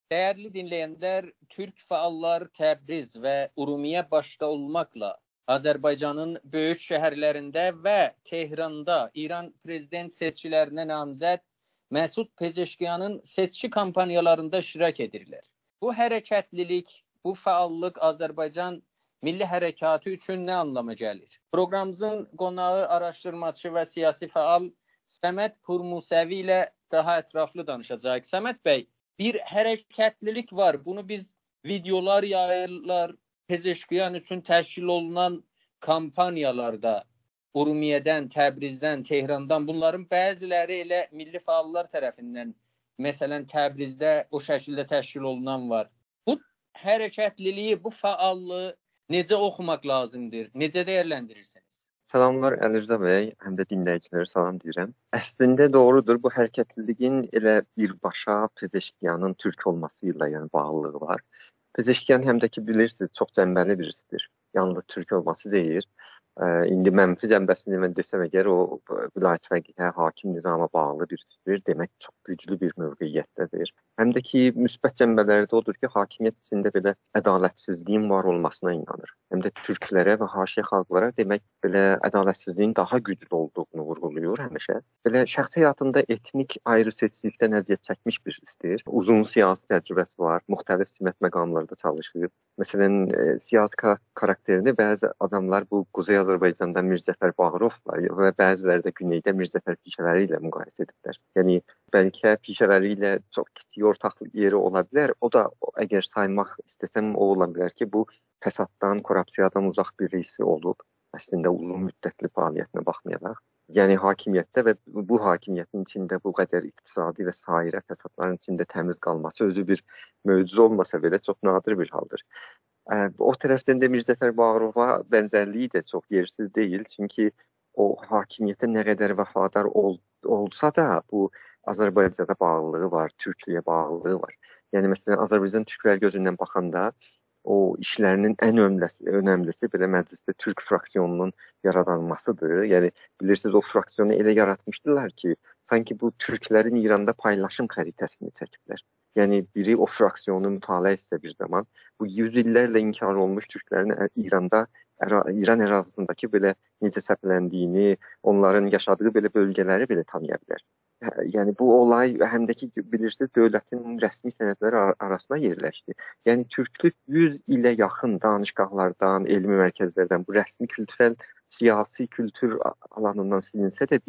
Değerli dinleyenler, Türk faallar Təbriz və Urumiyə başda olmaqla Azərbaycanın böyük şəhərlərində və Tehranda İran prezident seçkilərinə namizəd Məsud Pezeşkiyanın seçki kampaniyalarında iştirak edirlər. Bu hərəkətlilik, bu fəallıq Azərbaycan milli hərəkatı üçün nə anlama gəlir? Proqramımızın qonağı araşdırmaçı və siyasi fəal Səməd Purmusəvi ilə daha ətraflı danışacağıq. Səməd bəy, bir hərəkətlilik var. Bunu biz videolar yayırlar. Pezeşkiyan üçün təşkil olunan kampaniyalarda Urumiyədən, Təbrizdən, Tehrandan bunların bəziləri elə milli fəallar tərəfindən, məsələn Təbrizdə o şəkildə təşkil olunan var. Bu hərəkətliliyi, bu fəallığı necə oxumaq lazımdır? Necə dəyərləndirirsiniz? Salamlar Əlirza bəy, həm də dinləyicilərə salam deyirəm. Əslində doğrudur, bu hərəkətliliyin elə birbaşa Pezeşkiyanın türk olması ilə yəni bağlılığı var. Pezeşkiyan həm də ki bilirsiniz, çox cəmbəli birisidir. Yalnız türk olması deyil. İndi mənfi cəmbəsini mən desəm əgər o vilayət fəqihə, hakim nizama bağlı birisidir. Demək çox güclü bir mövqeyiyyətdədir. Həm də ki müsbət cəmbələri də odur ki, hakimiyyət içində belə ədalətsizliyin var olmasına inanır. Həm də türklərə və haşiyə xalqlara demək belə ədalətsizliyin daha güclü olduğunu vurğulayır həmişə. Belə şəxsi həyatında etnik ayrı-seçkilikdən əziyyət çəkmiş birisidir. Uzun siyasi təcrübəsi var, müxtəlif xidmət məqamlarda çalışıb. Məsələn, siyasi karakterini bəzi adamlar bu Quzey Azərbaycanda Mirzəfər Bağırovla və bəziləri də Güneydə Mirzəfər Pişəvəri ilə müqayisə ediblər. Yəni bəlkə Pişəvəri ilə çox kiçik ortaqlıq yeri ola bilər. O da əgər saymaq istəsəm o ola bilər ki, bu fəsaddan, korrupsiyadan uzaq birisi olub. Əslində uzun müddətli fəaliyyətinə baxmayaraq. Yəni hakimiyyətdə və bu hakimiyyətin içində bu qədər iqtisadi və sairə fəsadların içində təmiz qalması özü bir möcüzə olmasa belə çox nadir bir haldır. O tərəfdən də Mirzəfər Bağırova bənzərliyi də çox yersiz deyil. Çünki o hakimiyyətə nə qədər vəfadar olsa da bu Azərbaycana bağlılığı var, Türkliyə bağlılığı var. Yəni məsələn Azərbaycan türklər gözündən baxanda o işlərinin ən önəmlisi belə məclisdə türk fraksiyonunun yaradılmasıdır. Yəni bilirsiniz o fraksiyonu elə yaratmışdılar ki, sanki bu türklərin İranda paylaşım xəritəsini çəkiblər. Yəni biri o fraksiyonu mütaliə etsə bir zaman bu 100 illərlə inkar olunmuş türklərin İran ərazisindəki belə necə səpələndiyini, onların yaşadığı belə bölgələri belə tanıya bilər. Yəni bu olay həm də ki bilirsiniz dövlətin rəsmi sənədləri arasına yerləşdi. Yəni türklük 100 ilə yaxın danışqahlardan, elmi mərkəzlərdən bu rəsmi kültürel, siyasi kültür alanından silinsə də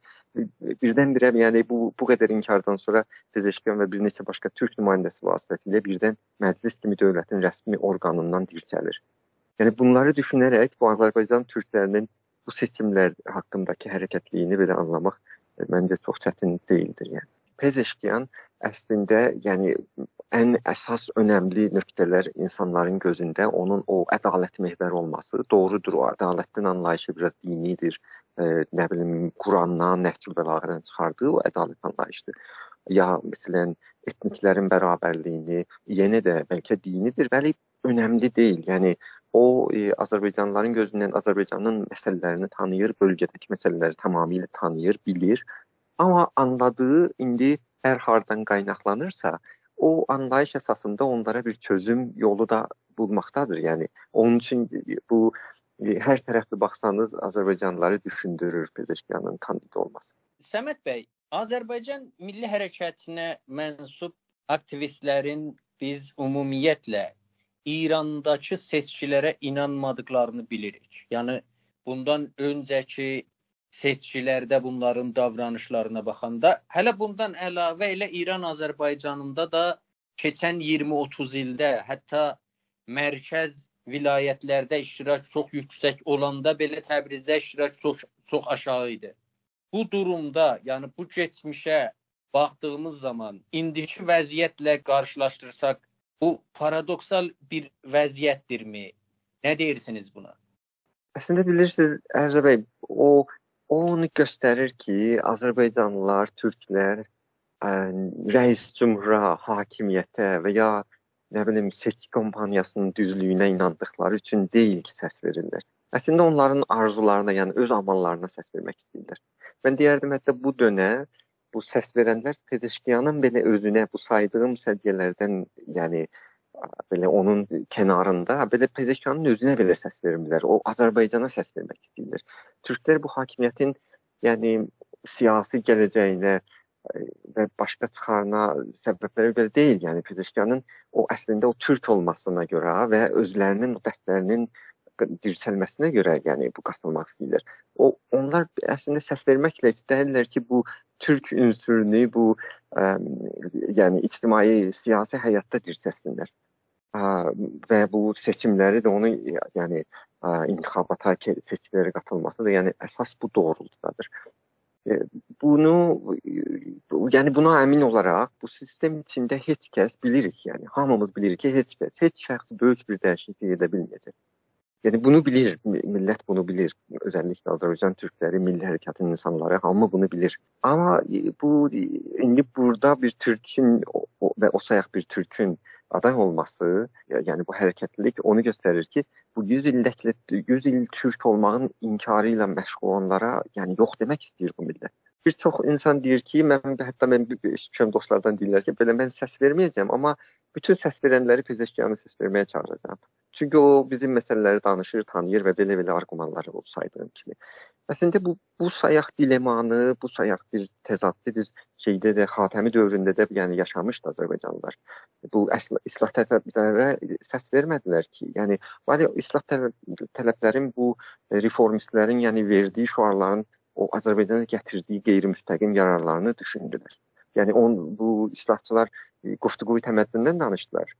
birdən-birə yəni bu qədər inkardan sonra Pezeşkiyan və bir neçə başqa türk nümayəndəsi vasitəsilə birdən məclis kimi dövlətin rəsmi orqanından dirçəlir. Yəni bunları düşünərək bu Azərbaycan türklərinin bu seçimlər haqqındakı hərəkətliyini belə anlamaq məncə çox çətin deyildir. Yəni. Pezeşkiyan əslində yəni ən əsas önəmli nöqtələr insanların gözündə onun o ədalət mehvər olması doğrudur. O ədalətin anlayışı biraz dinidir. Nə bilim Qurandan, Nəhcül Bəlağədən çıxardığı o ədalət anlayışıdır. Ya məsələn etniklərin bərabərliyini, yenə də bəlkə dinidir, bəli önəmli deyil. Yəni o Azərbaycanlıların gözündən Azərbaycanın məsələlərini tanıyır, bölgədəki məsələləri tamamilə tanıyır, bilir. Amma anladığı indi hər hardan qaynaqlanırsa, o anlayış əsasında onlara bir çözüm yolu da bulmaqdadır. Yəni onun üçün bu hər tərəfli baxsanız Azərbaycanlıları düşündürür Pezeşkiyanın kandid olması. Səməd bəy, Azərbaycan milli hərəkətinə mənsub aktivistlərin biz ümumiyyətlə İrandakı seçkilərə inanmadıklarını bilirik. Yəni bundan öncəki seçkilərdə bunların davranışlarına baxanda, hələ bundan əlavə elə İran Azərbaycanında da keçən 20-30 ildə, hətta mərkəz vilayətlərdə iştirak çox yüksək olanda belə Təbrizdə iştirak çox aşağı idi. Bu durumda, yəni bu keçmişə baxdığımız zaman indiki vəziyyətlə qarşılaşdırsaq, bu paradoksal bir vəziyyətdirmi? Nə deyirsiniz buna? Əslində bilirsiniz, Ərzə bəy, o onu göstərir ki, Azərbaycanlılar, türklər rəis cümhura, hakimiyyətə və ya nə bilim seçki kampaniyasının düzlüyünə inandıqları üçün deyil ki, səs verirlər. Əslində onların arzularına, yəni öz amallarına səs vermək istəyirlər. Mən deyərdim, hətta bu dönə bu səs verənlər Pezeşkiyanın belə özünə bu saydığım səciyyələrdən, yəni belə onun kənarında belə Pezeşkiyanın özünə belə səs vermirlər. O Azərbaycana səs vermək istəyirlər. Türklər bu hakimiyyətin yəni siyasi gələcəyinə və başqa çıxarına səbəblərə görə deyil. Yəni Pezeşkiyanın o əslində o türk olmasına görə və özlərinin o dərdlərinin dirçəlməsinə görə yəni bu qatılmaq istəyirlər. Onlar əslində səs verməklə istəyirlər ki, bu türk ünsürünü bu yəni ictimai siyasi həyatda dirçəlsinlər. Və bu seçimləri də onu yəni intixabata seçkilərə qatılması da yəni əsas bu doğrultudadır. Yəni buna əmin olaraq bu sistem içində heç kəs bilirik, yəni hamımız bilirik ki, heç şəxs böyük bir dəyişiklik edə bilməyəcək. Yəni bunu bilir, millət bunu bilir. Özəlliklə Azərbaycan türkləri, milli hərəkatın insanları hamı bunu bilir. Amma bu indi burada bir türkün və o sayaq bir türkün aday olması, yəni bu hərəkətlilik onu göstərir ki, bu 100 il türk olmağın inkarı ilə məşğul olanlara yəni yox demək istəyir bu millət. Bir çox insan deyir ki, hətta mən eşitmişəm dostlardan deyirlər ki, belə mən səs verməyəcəm, amma bütün səs verənləri Pezeşkiyanı səs verməyə çağıracağam. Çünki o bizim məsələləri danışır, tanıyır və belə arqumanları o saydığım kimi. Əslində bu sayaq dilemanı, bu sayaq bir təzadlı bir şeydə də Xatəmi dövründə də yəni yaşamışdı Azərbaycanlılar. Bu islah tələblərə səs vermədilər ki, yəni islah tələblərin bu reformistlərin yəni verdiyi şüarların o Azərbaycana gətirdiyi qeyri-müstəqim yararlarını düşündülər. Yəni bu islahçılar Quftuqoy təməddindən danışdılar.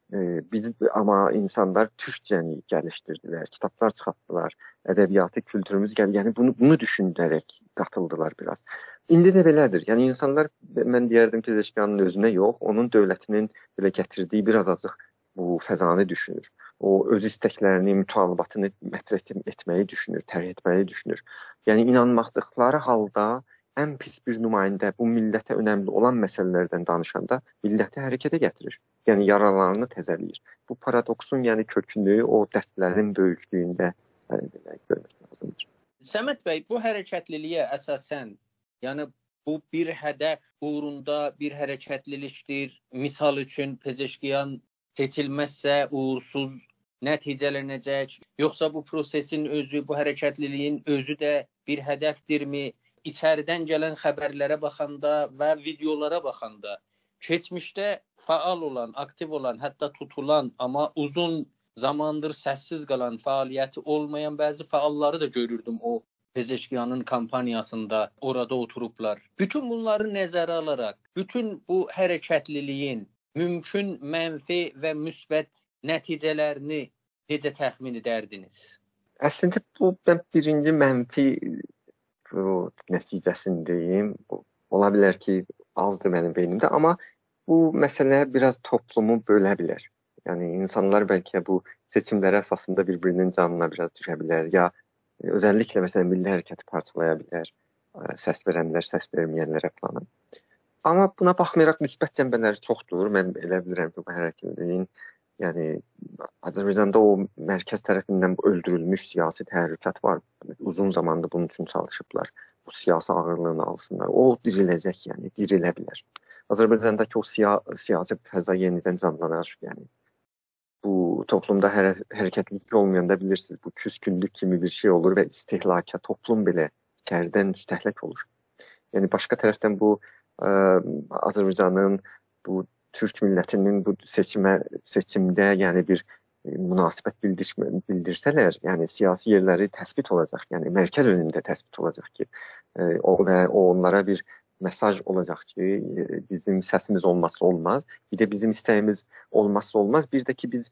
Amma insanlar türkcəni gəlişdirdilər, kitablar çıxartdılar, ədəbiyyatı, kültürümüz yəni bunu düşündürərək qatıldılar biraz. İndi də belədir. Yəni insanlar mən deyərdim Pezeşkiyanın özünə yox, onun dövlətinin belə gətirdiyi bir azacıq bu fəzanı düşünür. O öz istəklərini, mütalibatını mətrəh etməyi düşünür, tərh etməyi düşünür. Yəni inanmadıqları halda ən pis bir nümayəndə bu millətə önəmli olan məsələlərdən danışanda milləti hərəkətə gətirir. Yəni yaralarını təzələyir. Bu paradoksun yəni kökünü o dərdlərin böyüklüyündə görmək lazımdır. Səməd bəy, bu hərəkətliliyə əsasən, yəni bu bir hədəf uğrunda bir hərəkətlilikdir. Misal üçün Pezeşkiyan seçilməzsə uğursuz nəticələnəcək, yoxsa bu prosesin özü, bu hərəkətliliyin özü də bir hədəfdirmi? İçəridən gələn xəbərlərə baxanda və videolara baxanda keçmişdə faal olan, aktiv olan, hətta tutulan, amma uzun zamandır səssiz qalan, fəaliyyəti olmayan bəzi fəalları da görürdüm o Pezeşkiyanın kampaniyasında orada oturublar. Bütün bunları nəzərə alaraq, bütün bu hərəkətliliyin mümkün mənfi və müsbət nəticələrini necə təxmin edərdiniz? Əslində bu birinci mənfi nəticəsindəyim. Ola bilər ki, azdır mənim beynimdə, amma bu məsələ biraz toplumu bölə bilər. Yəni insanlar bəlkə bu seçimlər əsasında bir-birinin canına biraz düşə bilər, ya özəlliklə məsələn milli hərəkəti parçalaya bilər, səs verənlər, səs verməyənlərə falan. Amma buna baxmayaraq müsbət cənbələri çoxdur. Mən elə bilirəm ki, bu hərəkətliyin yəni Azərbaycanda o mərkəz tərəfindən öldürülmüş siyasi təhrükat var. Uzun zamandır bunun üçün çalışıblar. Bu siyasi ağırlığını alsınlar. O diriləcək, yəni dirilə bilər. Azərbaycandakı o siyasi fəza yenidən canlanar. Yəni bu toplumda hərəkətlilik olmayanda bilirsiniz, bu küskünlük kimi bir şey olur və istehlaka toplum belə içəridən müstəhlək olur. Yəni başqa tərəfdən bu Azərbaycanın bu Türk millətinin bu seçimdə yəni bir münasibət bildirsələr, yəni siyasi yerləri təsbit olacaq, yəni mərkəz önündə təsbit olacaq ki, onlara bir mesaj olacaq ki, bizim səsimiz olmazsa olmaz, bir də bizim istəyimiz olmazsa olmaz, bir də ki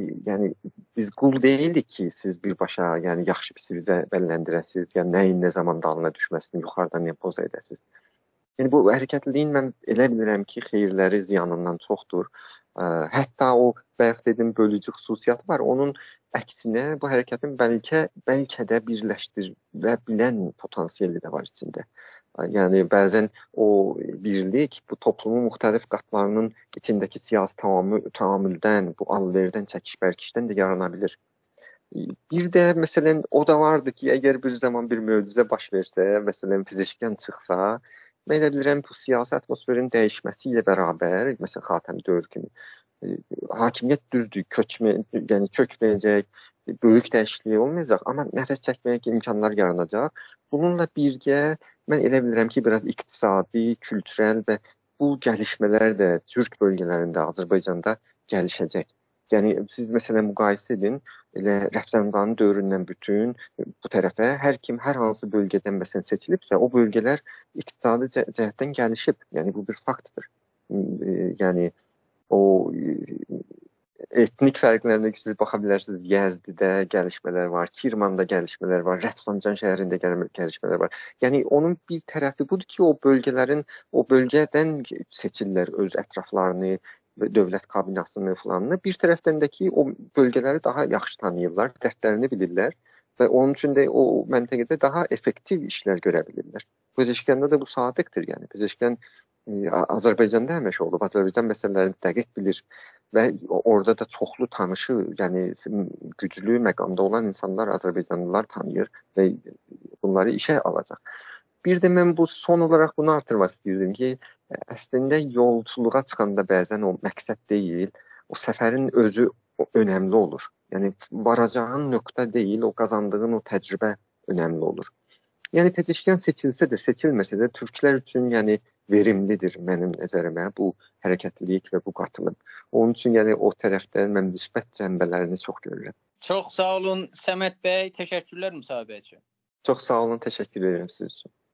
biz qul deyilik ki, siz birbaşa yəni yaxşı pisivizə bəlləndirəsiniz, yəni nəyin nə zaman dalına düşməsini yuxarıdan empoza edəsiniz. Yəni bu hərəkətliliyin mən elə bilirəm ki, xeyirləri ziyanından çoxdur. Hətta o bayaq dedim bölücü xüsusiyyəti var. Onun əksinə bu hərəkətin bəlkə də birləşdirə bilən potansiyeli də var içində. Yəni bəzən o birlik bu toplumun müxtəlif qatlarının içindəki siyasi təamüldən, bu alverdən, çəkiş-bərkişdən də yarana bilir. Bir də məsələn o da vardı ki, əgər bir zaman bir möcüzə baş versə, məsələn Pezeşkiyan çıxsa, mən elə bilirəm bu siyasi atmosferin dəyişməsi ilə bərabər, məsələn Xatəmi dövr kimi hakimiyyət düzdür, yəni çökməyəcək, böyük dəyişiklik olmayacaq, amma nəfəs çəkməyə imkanlar yaranacaq. Bununla birgə mən elə bilirəm ki, biraz iqtisadi, kültürel və bu gəlişmələr də Türk bölgələrində, Azərbaycanda gəlişəcək. Yəni siz məsələn müqayisə edin, elə Rəfsanjanın dövründən bütün bu tərəfə hər kim hər hansı bölgədən məsələn seçilibsə, o bölgələr iqtisadi cəhətdən gəlişib. Yəni bu bir faktdır. Yəni o etnik fərqlərinə siz baxa bilərsiniz. Yezdidə gəlişmələr var, Kirmanda gəlişmələr var, Rəfsanjan şəhərində gəlişmələr var. Yəni onun bir tərəfi budur ki, o bölgədən seçirlər öz ətraflarını, dövlət kabinasını falanını. Bir tərəfdən də ki, o bölgələri daha yaxşı tanıyırlar, dərdlərini bilirlər və onun üçün də o məntəqədə daha effektiv işlər görə bilirlər. Pezeşkanda da bu sadiqdir. Yəni Pezeşkan Azərbaycanda həmişə olub. Azərbaycan məsələlərini dəqiq bilir və orada da çoxlu tanışı, yəni güclü məqamda olan insanlar, Azərbaycanlılar tanıyır və bunları işə alacaq. Bir də mən bu son olaraq bunu artırmaq istəyirdim ki, əslində yolçuluğa çıxanda bəzən o məqsəd deyil, o səfərin özü önəmli olur. Yəni varacağın nöqtə deyil, o qazandığın o təcrübə önəmli olur. Yəni Pezeşkan seçilsə də, seçilməsə də türklər üçün yəni verimlidir mənim nəzərimə bu hərəkətlilik və bu qatılım. Onun üçün yəni o tərəfdən mən müsbət cənbələrini çox görürəm. Çox sağ olun Səməd bəy, təşəkkürlər müsahibə üçün. Çox sağ olun, təşəkkür edirəm siz üçün.